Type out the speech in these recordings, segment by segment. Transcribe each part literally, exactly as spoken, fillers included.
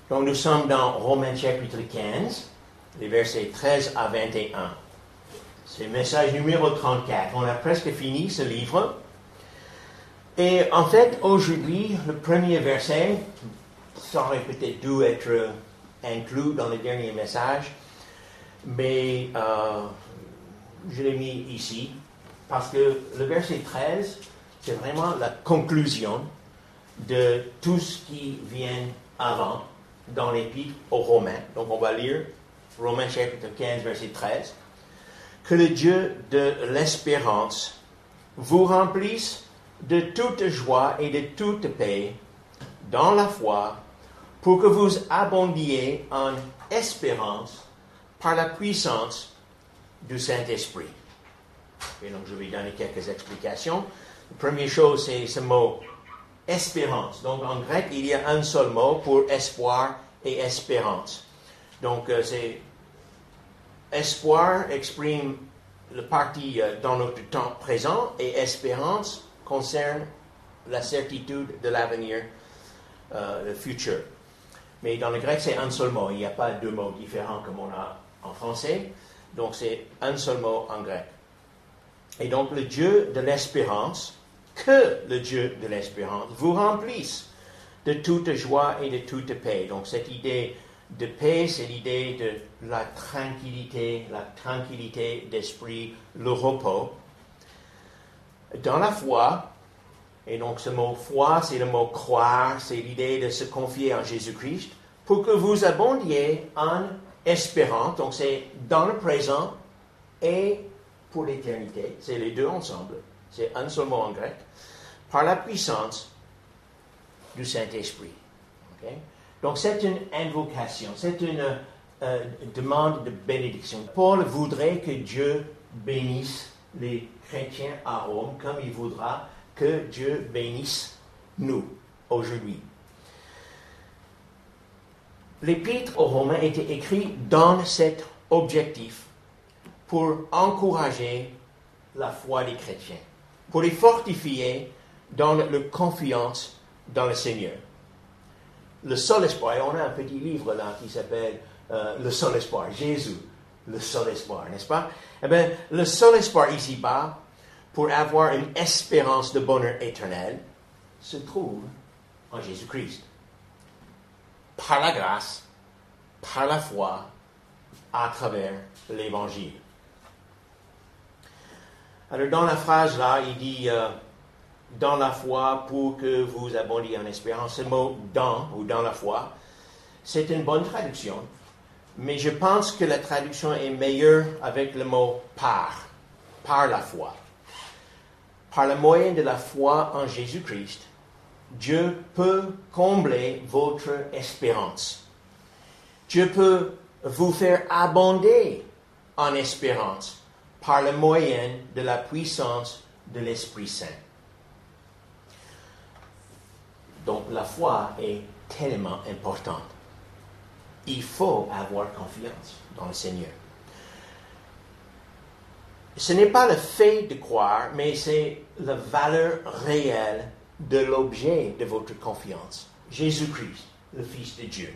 Donc nous sommes dans Romains chapitre quinze, les versets treize à vingt et un. C'est le message numéro trente-quatre. On a presque fini ce livre. Et en fait, aujourd'hui, le premier verset, ça aurait peut-être dû être inclus dans le dernier message, mais euh, je l'ai mis ici, parce que le verset treize, c'est vraiment la conclusion de tout ce qui vient avant dans l'épître aux Romains. Donc on va lire Romains chapitre quinze, verset treize. Que le Dieu de l'espérance vous remplisse de toute joie et de toute paix dans la foi, pour que vous abondiez en espérance par la puissance du Saint-Esprit. Et donc je vais donner quelques explications. La première chose, c'est ce mot espérance. Donc en grec, il y a un seul mot pour espoir et espérance. Donc euh, c'est espoir exprime le parti euh, dans notre temps présent et espérance concerne la certitude de l'avenir, euh, le futur. Mais dans le grec, c'est un seul mot. Il n'y a pas deux mots différents comme on a en français. Donc c'est un seul mot en grec. Et donc le Dieu de l'espérance, que le Dieu de l'espérance vous remplisse de toute joie et de toute paix. Donc cette idée de paix, c'est l'idée de la tranquillité, la tranquillité d'esprit, le repos. Dans la foi, et donc ce mot foi, c'est le mot croire, c'est l'idée de se confier en Jésus-Christ, pour que vous abondiez en espérance, donc c'est dans le présent et pour l'éternité, c'est les deux ensemble, c'est un seul mot en grec, par la puissance du Saint-Esprit. Okay? Donc c'est une invocation, c'est une euh, demande de bénédiction. Paul voudrait que Dieu bénisse les chrétiens à Rome comme il voudra que Dieu bénisse nous aujourd'hui. L'épître aux Romains était écrit dans cet objectif pour encourager la foi des chrétiens, pour les fortifier dans la confiance dans le Seigneur. Le seul espoir, et on a un petit livre là qui s'appelle euh, Le seul espoir, Jésus, le seul espoir, n'est-ce pas? Eh bien, le seul espoir ici-bas pour avoir une espérance de bonheur éternel se trouve en Jésus-Christ. Par la grâce, par la foi, à travers l'Évangile. Alors dans la phrase là, il dit euh, dans la foi pour que vous abondiez en espérance. Ce mot dans ou dans la foi, c'est une bonne traduction, mais je pense que la traduction est meilleure avec le mot par, par la foi. Par le moyen de la foi en Jésus-Christ, Dieu peut combler votre espérance. Dieu peut vous faire abonder en espérance par le moyen de la puissance de l'Esprit Saint. Donc la foi est tellement importante. Il faut avoir confiance dans le Seigneur. Ce n'est pas le fait de croire, mais c'est la valeur réelle de l'objet de votre confiance. Jésus-Christ, le Fils de Dieu.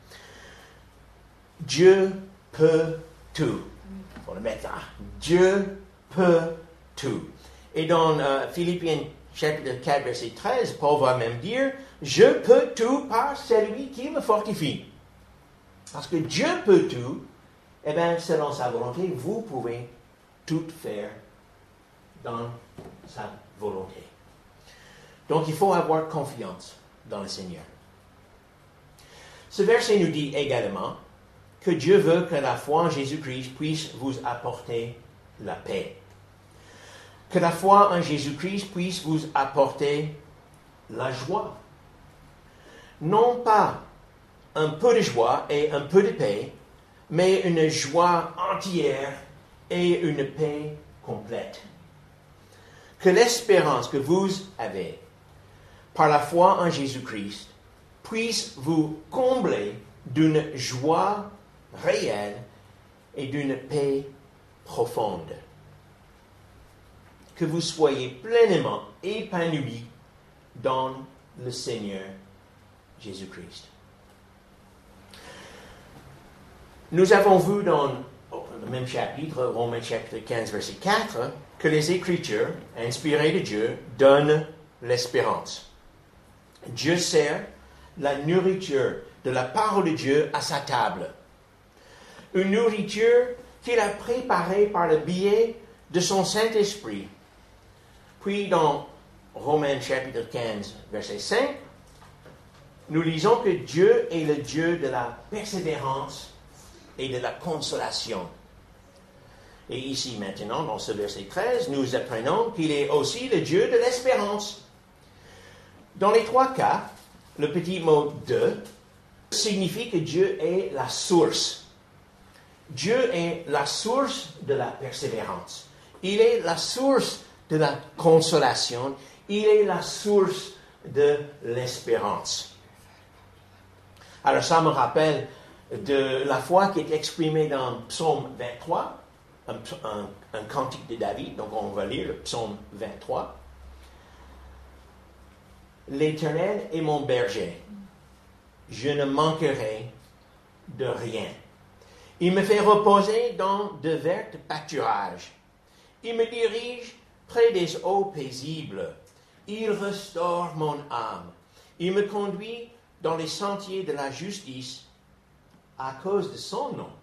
Dieu peut tout. Il faut le mettre là. Dieu peut tout. Et dans euh, Philippiens chapitre quatre, verset treize, Paul va même dire, « Je peux tout par celui qui me fortifie. » Parce que Dieu peut tout, eh bien, selon sa volonté, vous pouvez tout faire dans sa volonté. Donc, il faut avoir confiance dans le Seigneur. Ce verset nous dit également que Dieu veut que la foi en Jésus-Christ puisse vous apporter la paix. Que la foi en Jésus-Christ puisse vous apporter la joie. Non pas un peu de joie et un peu de paix, mais une joie entière et une paix complète. Que l'espérance que vous avez par la foi en Jésus-Christ puisse vous combler d'une joie réelle et d'une paix profonde. Que vous soyez pleinement épanouis dans le Seigneur Jésus-Christ. Nous avons vu dans le même chapitre, Romains chapitre quinze, verset quatre, que les Écritures, inspirées de Dieu, donnent l'espérance. Dieu sert la nourriture de la parole de Dieu à sa table. Une nourriture qu'il a préparée par le biais de son Saint-Esprit. Puis dans Romains chapitre quinze, verset cinq, nous lisons que Dieu est le Dieu de la persévérance et de la consolation. Et ici maintenant, dans ce verset treize, nous apprenons qu'il est aussi le Dieu de l'espérance. Dans les trois cas, le petit mot « de » signifie que Dieu est la source. Dieu est la source de la persévérance. Il est la source de la consolation. Il est la source de l'espérance. Alors ça me rappelle de la foi qui est exprimée dans Psaume vingt-trois, un, un, un cantique de David. Donc on va lire le Psaume vingt-trois. L'Éternel est mon berger. Je ne manquerai de rien. Il me fait reposer dans de verts pâturages. Il me dirige près des eaux paisibles. Il restaure mon âme. Il me conduit dans les sentiers de la justice à cause de son nom.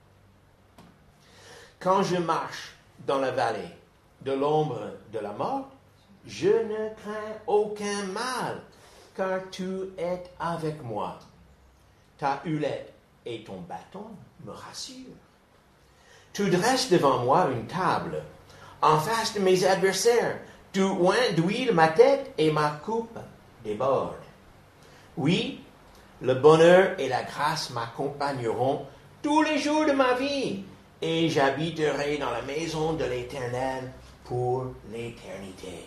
Quand je marche dans la vallée de l'ombre de la mort, je ne crains aucun mal, car tu es avec moi. Ta hullette et ton bâton me rassurent. Tu dresses devant moi une table, en face de mes adversaires. Tu oins d'huile ma tête et ma coupe déborde. Oui, le bonheur et la grâce m'accompagneront tous les jours de ma vie, et j'habiterai dans la maison de l'Éternel pour l'éternité.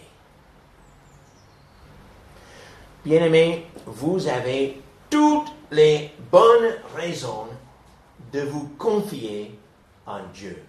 Bien-aimés, vous avez toutes les bonnes raisons de vous confier en Dieu.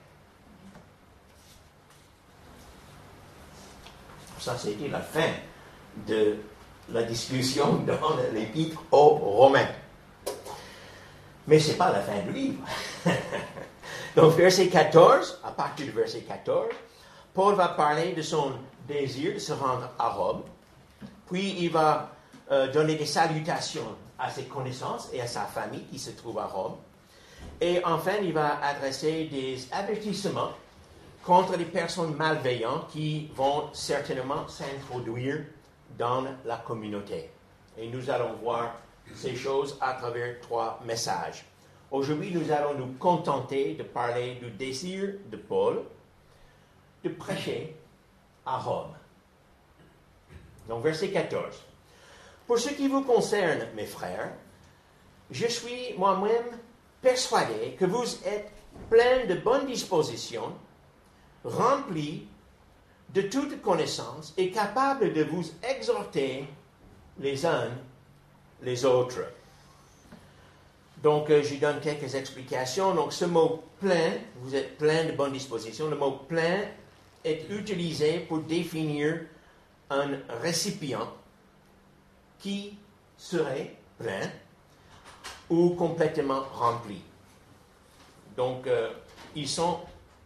Ça, c'était la fin de la discussion dans l'épître aux Romains. Mais ce n'est pas la fin du livre. Donc, verset quatorze, à partir du verset quatorze, Paul va parler de son désir de se rendre à Rome. Puis, il va euh, donner des salutations à ses connaissances et à sa famille qui se trouve à Rome. Et enfin, il va adresser des avertissements contre les personnes malveillantes qui vont certainement s'introduire dans la communauté. Et nous allons voir ces choses à travers trois messages. Aujourd'hui, nous allons nous contenter de parler du désir de Paul de prêcher à Rome. Donc, verset quatorze. Pour ce qui vous concerne, mes frères, je suis moi-même persuadé que vous êtes pleins de bonnes dispositions, remplis de toute connaissance et capables de vous exhorter les uns les autres. Donc, euh, je donne quelques explications. Donc, ce mot « plein », vous êtes plein de bonnes dispositions. Le mot « plein » est utilisé pour définir un récipient qui serait plein ou complètement rempli. Donc, euh, ils sont,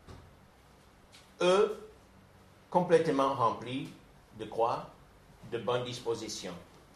eux, complètement remplis de quoi? De bonnes dispositions.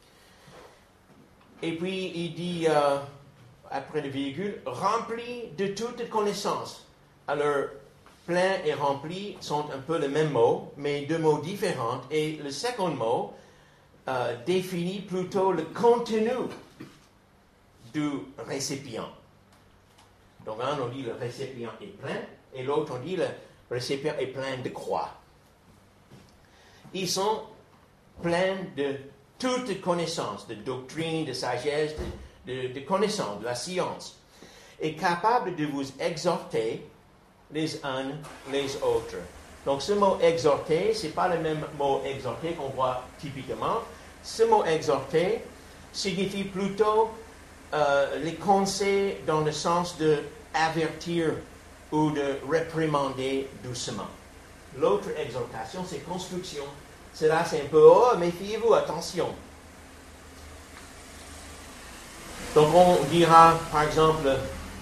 Et puis, il dit, euh, après le virgule, remplis de toute connaissance. Alors, plein et rempli sont un peu le même mot, mais deux mots différents. Et le second mot euh, définit plutôt le contenu du récipient. Donc, un, on dit le récipient est plein, et l'autre, on dit le récipient est plein de quoi. Ils sont pleins de toute connaissance, de doctrine, de sagesse, de, de, de connaissance, de la science, et capables de vous exhorter les uns les autres. Donc, ce mot exhorter, ce n'est pas le même mot exhorter qu'on voit typiquement. Ce mot exhorter signifie plutôt euh, les conseils dans le sens de avertir ou de réprimander doucement. L'autre exhortation, c'est construction. Cela, c'est un peu, oh, méfiez-vous, attention. Donc, on dira, par exemple,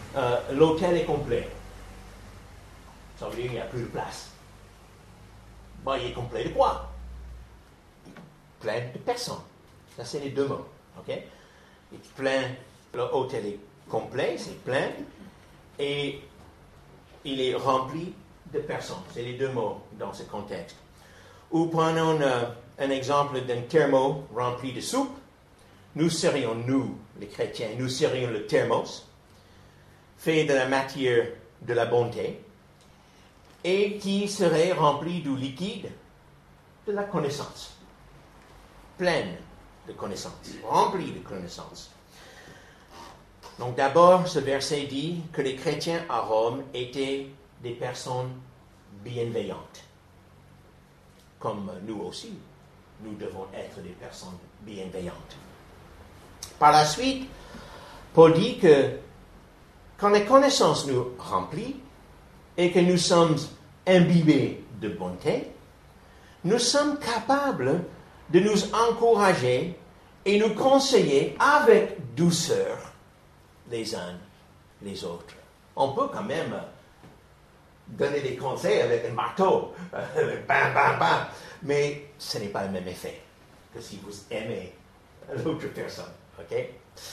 euh, l'hôtel est complet. Ça veut dire qu'il n'y a plus de place. Bon, il est complet de quoi? Plein de personnes. Ça, c'est les deux mots. OK? Il est plein, l'hôtel est complet, c'est plein, et il est rempli de personnes. C'est les deux mots dans ce contexte. Ou prenons euh, un exemple d'un thermo rempli de soupe. Nous serions, nous, les chrétiens, nous serions le thermos, fait de la matière de la bonté, et qui serait rempli du liquide de la connaissance. Pleine de connaissances, rempli de connaissances. Donc d'abord, ce verset dit que les chrétiens à Rome étaient des personnes bienveillantes. Comme nous aussi, nous devons être des personnes bienveillantes. Par la suite, Paul dit que quand les connaissances nous remplissent et que nous sommes imbibés de bonté, nous sommes capables de nous encourager et nous conseiller avec douceur les uns les autres. On peut quand même donner des conseils avec un marteau, bam, bam, bam, mais ce n'est pas le même effet que si vous aimez l'autre personne. Okay?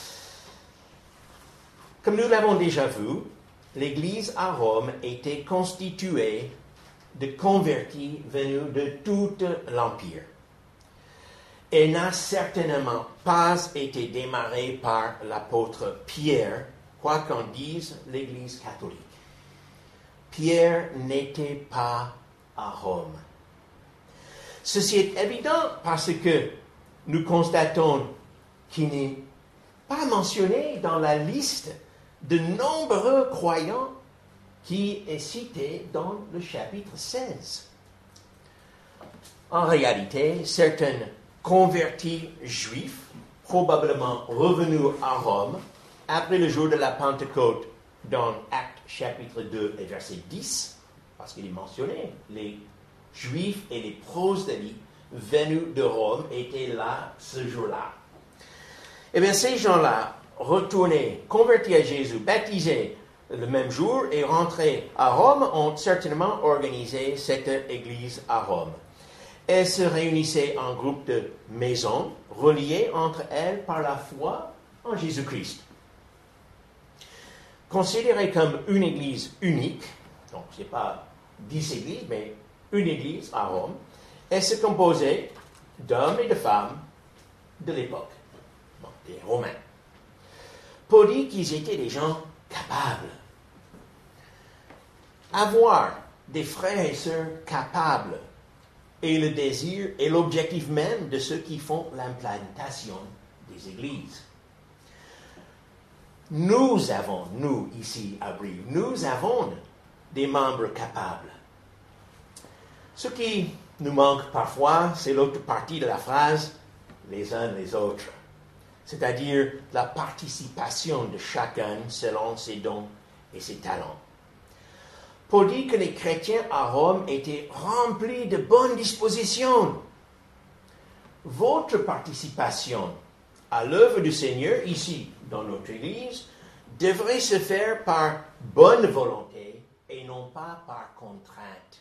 Comme nous l'avons déjà vu, l'Église à Rome était constituée de convertis venus de tout l'Empire. Elle n'a certainement pas été démarrée par l'apôtre Pierre, quoi qu'en dise l'Église catholique. Pierre n'était pas à Rome. Ceci est évident parce que nous constatons qu'il n'est pas mentionné dans la liste de nombreux croyants qui est citée dans le chapitre seize. En réalité, certains convertis juifs, probablement revenus à Rome après le jour de la Pentecôte dans Actes chapitre deux et verset dix, parce qu'il est mentionné, les Juifs et les prosélytes venus de Rome étaient là ce jour-là. Eh bien, ces gens-là, retournés, convertis à Jésus, baptisés le même jour et rentrés à Rome, ont certainement organisé cette église à Rome. Elles se réunissaient en groupe de maisons, reliées entre elles par la foi en Jésus-Christ. Considérée comme une église unique, donc ce n'est pas dix églises, mais une église à Rome, elle se composait d'hommes et de femmes de l'époque, bon, des Romains. Paul dit qu'ils étaient des gens capables. Avoir des frères et sœurs capables est le désir et l'objectif même de ceux qui font l'implantation des églises. Nous avons, nous ici à Brive, nous avons des membres capables. Ce qui nous manque parfois, c'est l'autre partie de la phrase, les uns les autres. C'est-à-dire la participation de chacun selon ses dons et ses talents. Paul dit que les chrétiens à Rome étaient remplis de bonnes dispositions. Votre participation à l'œuvre du Seigneur, ici, dans notre Église, devrait se faire par bonne volonté et non pas par contrainte.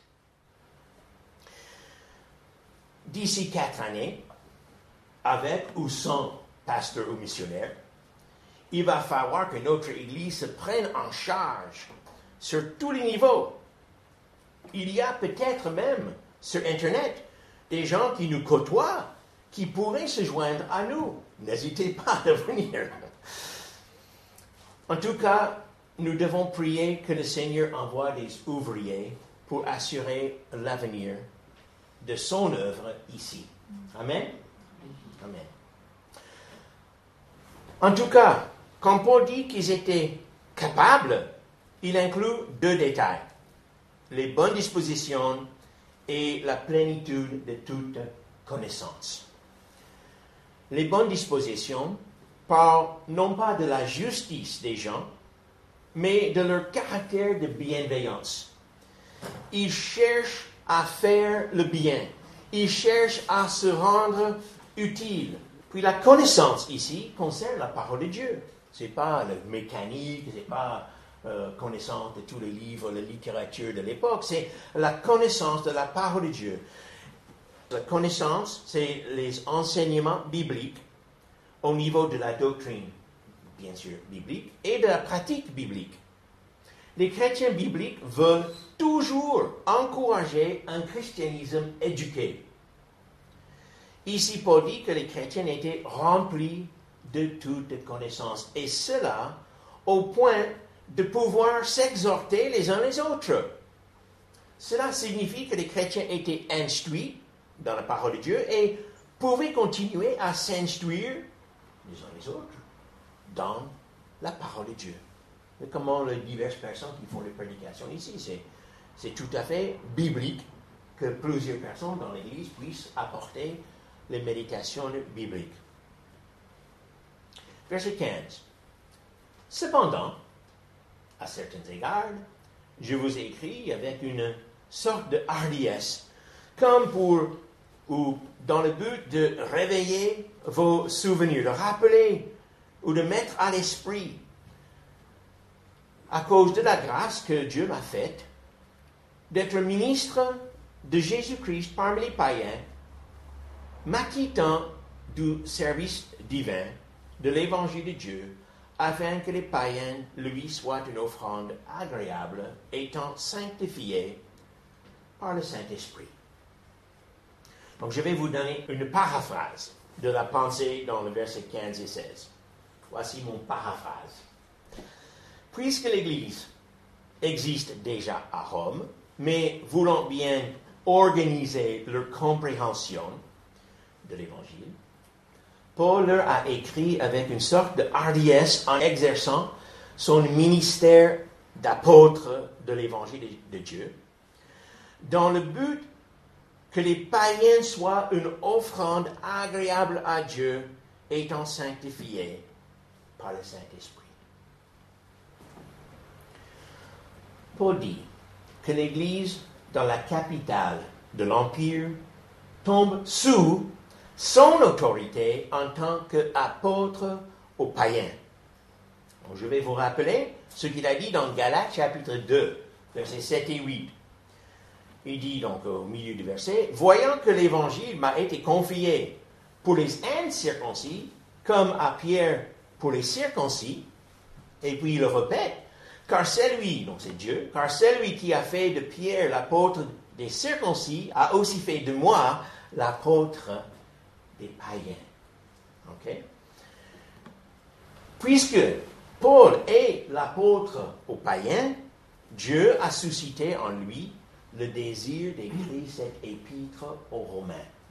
D'ici quatre années, avec ou sans pasteur ou missionnaire, il va falloir que notre Église se prenne en charge sur tous les niveaux. Il y a peut-être même sur Internet des gens qui nous côtoient qui pourraient se joindre à nous. N'hésitez pas à venir. En tout cas, nous devons prier que le Seigneur envoie des ouvriers pour assurer l'avenir de son œuvre ici. Amen. Amen. En tout cas, quand Paul dit qu'ils étaient capables, il inclut deux détails, les bonnes dispositions et la plénitude de toute connaissance. Les bonnes dispositions parlent non pas de la justice des gens, mais de leur caractère de bienveillance. Ils cherchent à faire le bien. Ils cherchent à se rendre utiles. Puis la connaissance ici concerne la parole de Dieu. Ce n'est pas le mécanique, ce n'est pas euh, connaissance de tous les livres, la littérature de l'époque. C'est la connaissance de la parole de Dieu. La connaissance, c'est les enseignements bibliques au niveau de la doctrine, bien sûr, biblique, et de la pratique biblique. Les chrétiens bibliques veulent toujours encourager un christianisme éduqué. Ici, Paul dit que les chrétiens étaient remplis de toute connaissance, et cela au point de pouvoir s'exhorter les uns les autres. Cela signifie que les chrétiens étaient instruits dans la parole de Dieu et pouvaient continuer à s'instruire les uns les autres dans la parole de Dieu. Et comment les diverses personnes qui font les prédications ici, c'est, c'est tout à fait biblique que plusieurs personnes dans l'Église puissent apporter les méditations bibliques. Verset quinze. Cependant, à certains égards, je vous écris avec une sorte de hardiesse, comme pour, ou dans le but de réveiller vos souvenirs, de rappeler ou de mettre à l'esprit, à cause de la grâce que Dieu m'a faite, d'être ministre de Jésus-Christ parmi les païens, m'acquittant du service divin de l'évangile de Dieu, afin que les païens lui soient une offrande agréable, étant sanctifiés par le Saint-Esprit. Donc, je vais vous donner une paraphrase de la pensée dans le verset quinze et seize. Voici mon paraphrase. Puisque l'Église existe déjà à Rome, mais voulant bien organiser leur compréhension de l'Évangile, Paul leur a écrit avec une sorte de hardiesse en exerçant son ministère d'apôtre de l'Évangile de Dieu, dans le but que les païens soient une offrande agréable à Dieu, étant sanctifiés par le Saint-Esprit. Paul dit que l'Église dans la capitale de l'Empire tombe sous son autorité en tant qu'apôtre aux païens. Donc, je vais vous rappeler ce qu'il a dit dans Galates chapitre deux, versets sept et huit. Il dit donc au milieu du verset, « Voyant que l'Évangile m'a été confié pour les incirconcis, comme à Pierre pour les circoncis, et puis il le répète, car c'est lui, donc c'est Dieu, car c'est lui qui a fait de Pierre l'apôtre des circoncis, a aussi fait de moi l'apôtre des païens. » Ok? Puisque Paul est l'apôtre aux païens, Dieu a suscité en lui le désir d'écrire cette épître aux Romains.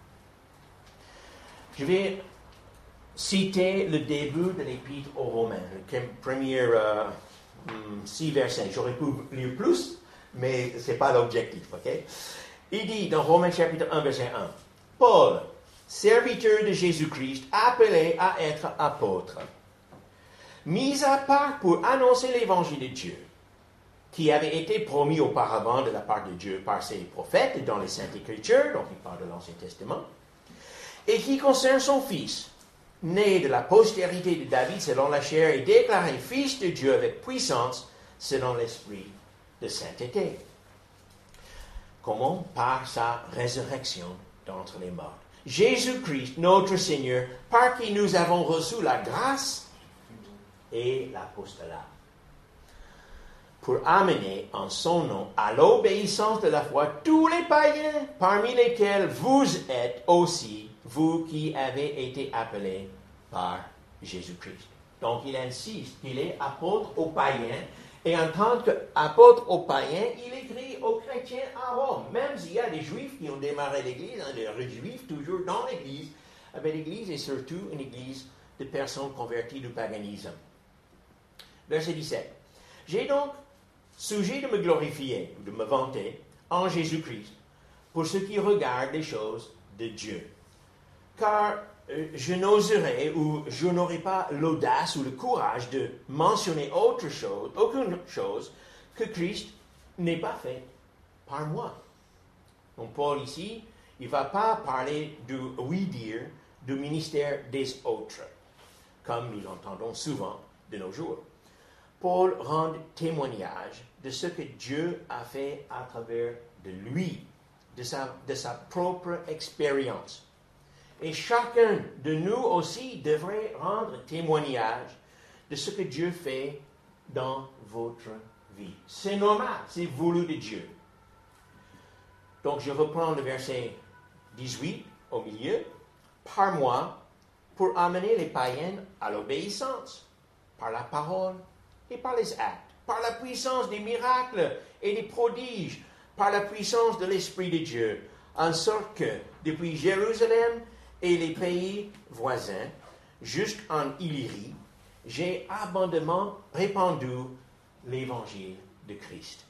Je vais citer le début de l'épître aux Romains, les premiers euh, six versets. J'aurais pu lire plus, mais ce n'est pas l'objectif. Okay? Il dit dans Romains chapitre un, verset un, « Paul, serviteur de Jésus-Christ, appelé à être apôtre, mis à part pour annoncer l'évangile de Dieu, qui avait été promis auparavant de la part de Dieu par ses prophètes dans les Saintes Écritures, donc il parle de l'Ancien Testament, et qui concerne son Fils, né de la postérité de David selon la chair et déclaré Fils de Dieu avec puissance selon l'Esprit de sainteté. Comment? Par sa résurrection d'entre les morts. Jésus-Christ, notre Seigneur, par qui nous avons reçu la grâce et l'apostolat, pour amener en son nom à l'obéissance de la foi tous les païens, parmi lesquels vous êtes aussi, vous qui avez été appelés par Jésus-Christ. Donc il insiste qu'il est apôtre aux païens, et en tant qu'apôtre aux païens, il écrit aux chrétiens à Rome, même s'il y a des juifs qui ont démarré l'Église, hein, des juifs toujours dans l'Église, avec l'Église est surtout une Église de personnes converties du paganisme. Verset dix-sept. J'ai donc sujet de me glorifier, de me vanter en Jésus-Christ, pour ce qui regarde les choses de Dieu. Car euh, je n'oserais ou je n'aurais pas l'audace ou le courage de mentionner autre chose, aucune chose que Christ n'ait pas fait par moi. Donc Paul ici, il ne va pas parler du oui-dire du ministère des autres, comme nous entendons souvent de nos jours. Paul rend témoignage de ce que Dieu a fait à travers de lui, de sa, de sa propre expérience. Et chacun de nous aussi devrait rendre témoignage de ce que Dieu fait dans votre vie. C'est normal, c'est voulu de Dieu. Donc je reprends le verset dix-huit au milieu. Par moi, pour amener les païens à l'obéissance, par la parole et par les actes, par la puissance des miracles et des prodiges, par la puissance de l'Esprit de Dieu, en sorte que depuis Jérusalem et les pays voisins, jusqu'en Illyrie, j'ai abondamment répandu l'évangile de Christ.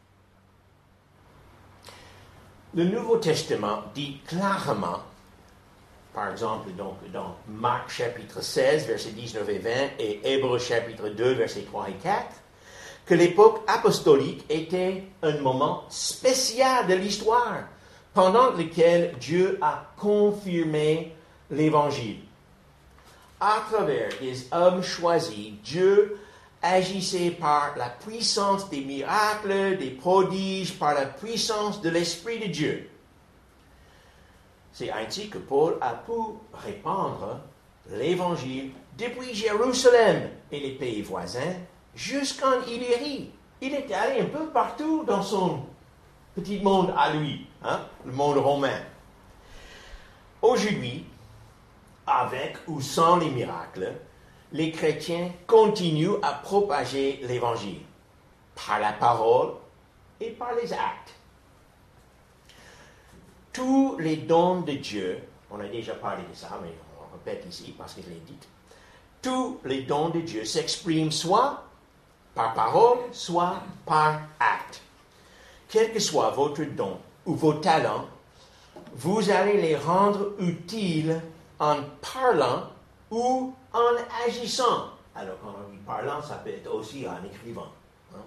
Le Nouveau Testament dit clairement, par exemple donc, dans Marc chapitre seize, versets dix-neuf et vingt, et Hébreux chapitre deux, versets trois et quatre, que l'époque apostolique était un moment spécial de l'histoire, pendant lequel Dieu a confirmé l'Évangile. À travers des hommes choisis, Dieu agissait par la puissance des miracles, des prodiges, par la puissance de l'Esprit de Dieu. C'est ainsi que Paul a pu répandre l'Évangile depuis Jérusalem et les pays voisins jusqu'en Illyrie. Il est allé un peu partout dans son petit monde à lui, hein, le monde romain. Aujourd'hui, avec ou sans les miracles, les chrétiens continuent à propager l'Évangile par la parole et par les actes. Tous les dons de Dieu, on a déjà parlé de ça, mais on répète ici parce que je l'ai dit, tous les dons de Dieu s'expriment soit par parole, soit par acte. Quel que soit votre don ou vos talents, vous allez les rendre utiles en parlant ou en agissant. Alors, quand on dit parlant, ça peut être aussi en écrivant. Hein?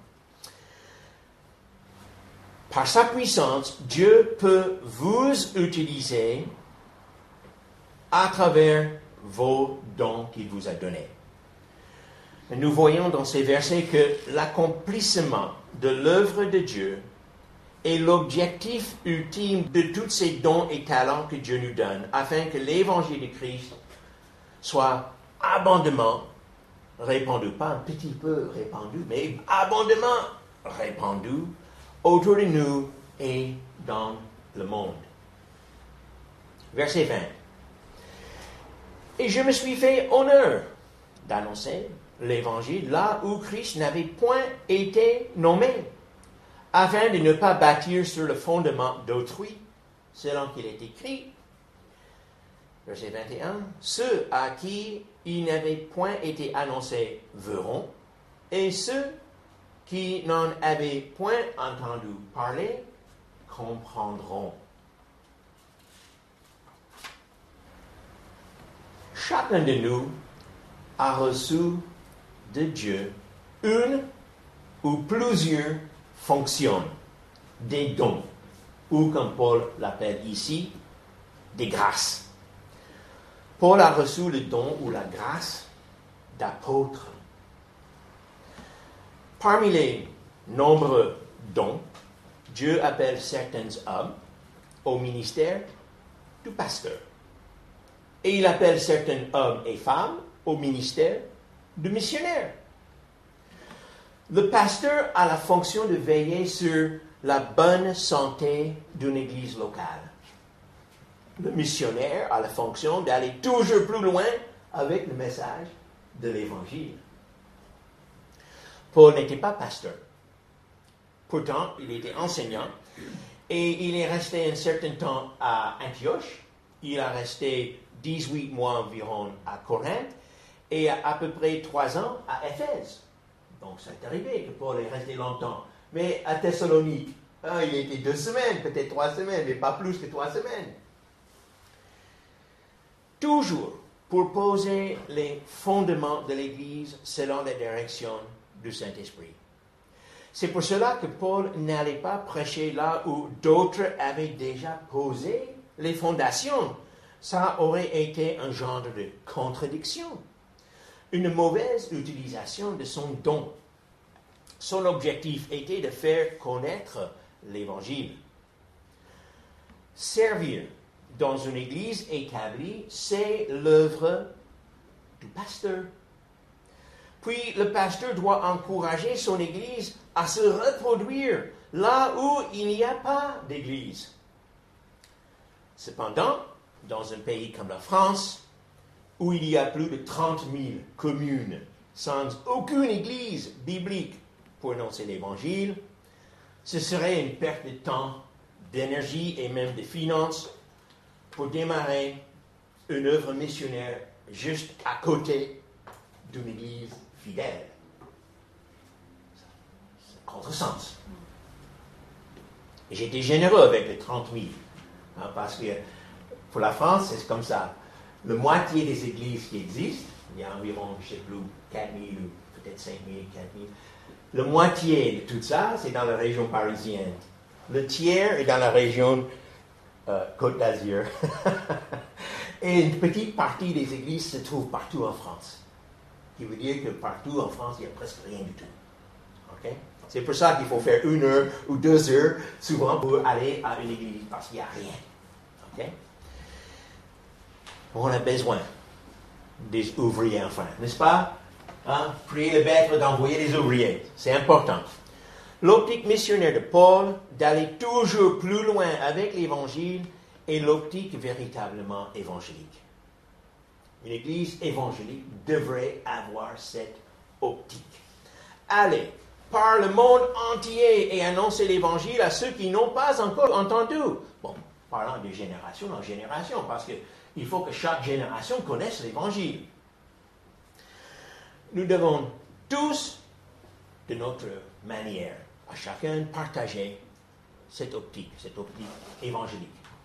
Par sa puissance, Dieu peut vous utiliser à travers vos dons qu'il vous a donnés. Nous voyons dans ces versets que l'accomplissement de l'œuvre de Dieu est l'objectif ultime de tous ces dons et talents que Dieu nous donne, afin que l'évangile de Christ soit abondamment répandu, pas un petit peu répandu, mais abondamment répandu autour de nous et dans le monde. Verset vingt. Et je me suis fait honneur d'annoncer l'évangile là où Christ n'avait point été nommé, afin de ne pas bâtir sur le fondement d'autrui, selon qu'il est écrit, verset vingt et un, ceux à qui il n'avait point été annoncé verront, et ceux qui n'en avaient point entendu parler comprendront. Chacun de nous a reçu de Dieu une ou plusieurs fonctions, des dons, ou comme Paul l'appelle ici, des grâces. Paul a reçu le don ou la grâce d'apôtre. Parmi les nombreux dons, Dieu appelle certains hommes au ministère du pasteur. Et il appelle certains hommes et femmes au ministère du missionnaire. Le pasteur a la fonction de veiller sur la bonne santé d'une église locale. Le missionnaire a la fonction d'aller toujours plus loin avec le message de l'Évangile. Paul n'était pas pasteur. Pourtant, il était enseignant et il est resté un certain temps à Antioche. Il a resté dix-huit mois environ à Corinthe et à, à peu près trois ans à Éphèse. Donc, c'est arrivé que Paul est resté longtemps. Mais à Thessalonique, hein, il était deux semaines, peut-être trois semaines, mais pas plus que trois semaines. Toujours pour poser les fondements de l'Église selon la direction du Saint-Esprit. C'est pour cela que Paul n'allait pas prêcher là où d'autres avaient déjà posé les fondations. Ça aurait été un genre de contradiction. une mauvaise utilisation de son don. Son objectif était de faire connaître l'Évangile. Servir dans une église établie, c'est l'œuvre du pasteur. Puis le pasteur doit encourager son église à se reproduire là où il n'y a pas d'église. Cependant, dans un pays comme la France, où il y a plus de trente mille communes sans aucune église biblique pour annoncer l'Évangile, ce serait une perte de temps, d'énergie et même de finances pour démarrer une œuvre missionnaire juste à côté d'une église fidèle. C'est un contresens. Et j'étais généreux avec les trente mille, hein, parce que pour la France, c'est comme ça. La moitié des églises qui existent, il y a environ, je ne sais plus, quatre mille ou peut-être cinq mille, quatre mille. La moitié de tout ça, c'est dans la région parisienne. Le tiers est dans la région euh, Côte d'Azur. Et une petite partie des églises se trouve partout en France. Ce qui veut dire que partout en France, il n'y a presque rien du tout. Okay? C'est pour ça qu'il faut faire une heure ou deux heures, souvent, pour aller à une église, parce qu'il n'y a rien. Okay? On a besoin des ouvriers, enfin, n'est-ce pas? Hein? Priez le maître d'envoyer des ouvriers. C'est important. L'optique missionnaire de Paul, d'aller toujours plus loin avec l'Évangile, est l'optique véritablement évangélique. Une église évangélique devrait avoir cette optique. Aller par le monde entier et annoncer l'Évangile à ceux qui n'ont pas encore entendu. Bon, parlant de génération en génération, parce qu'il faut que chaque génération connaisse l'Évangile. Nous devons tous, de notre manière, à chacun partager cette optique, cette optique évangélique.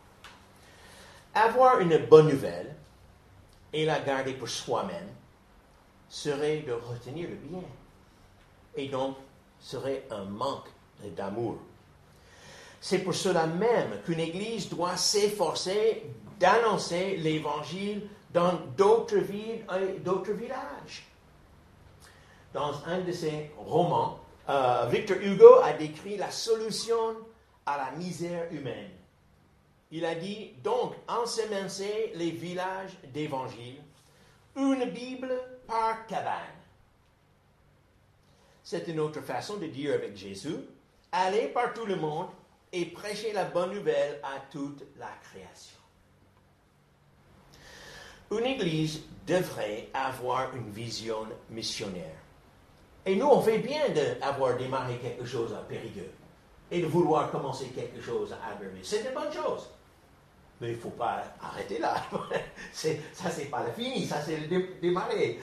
Avoir une bonne nouvelle et la garder pour soi-même serait de retenir le bien, et donc serait un manque d'amour. C'est pour cela même qu'une Église doit s'efforcer d'annoncer l'Évangile dans d'autres villes et d'autres villages. Dans un de ses romans, euh, Victor Hugo a décrit la solution à la misère humaine. Il a dit, donc, ensemencer les villages d'Évangile, une Bible par cabane. C'est une autre façon de dire avec Jésus, allez par tout le monde et prêchez la bonne nouvelle à toute la création. Une Église devrait avoir une vision missionnaire. Et nous, on fait bien d'avoir démarré quelque chose à Périgueux et de vouloir commencer quelque chose à Albertville. C'est une bonne chose. Mais il ne faut pas arrêter là. c'est, ça, c'est pas la fini, ça, c'est le dé- démarrer.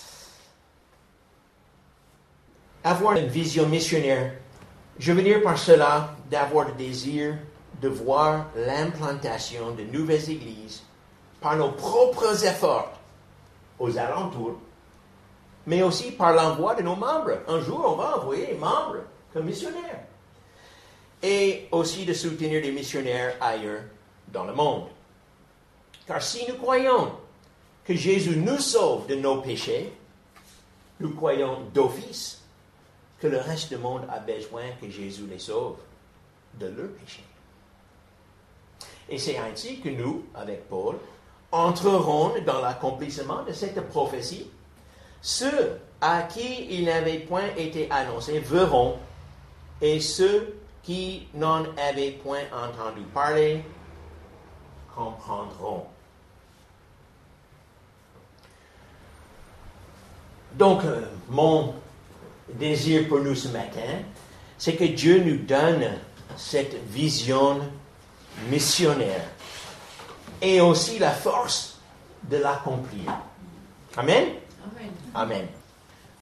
Avoir une vision missionnaire, je veux dire par cela d'avoir le désir de voir l'implantation de nouvelles églises par nos propres efforts aux alentours, mais aussi par l'envoi de nos membres. Un jour, on va envoyer des membres comme missionnaires. Et aussi de soutenir des missionnaires ailleurs dans le monde. Car si nous croyons que Jésus nous sauve de nos péchés, nous croyons d'office que le reste du monde a besoin que Jésus les sauve de leurs péchés. Et c'est ainsi que nous, avec Paul, entrerons dans l'accomplissement de cette prophétie. Ceux à qui il n'avait point été annoncé verront, et ceux qui n'en avaient point entendu parler comprendront. Donc, euh, mon désir pour nous ce matin, c'est que Dieu nous donne cette vision missionnaire et aussi la force de l'accomplir. Amen? Amen. Amen.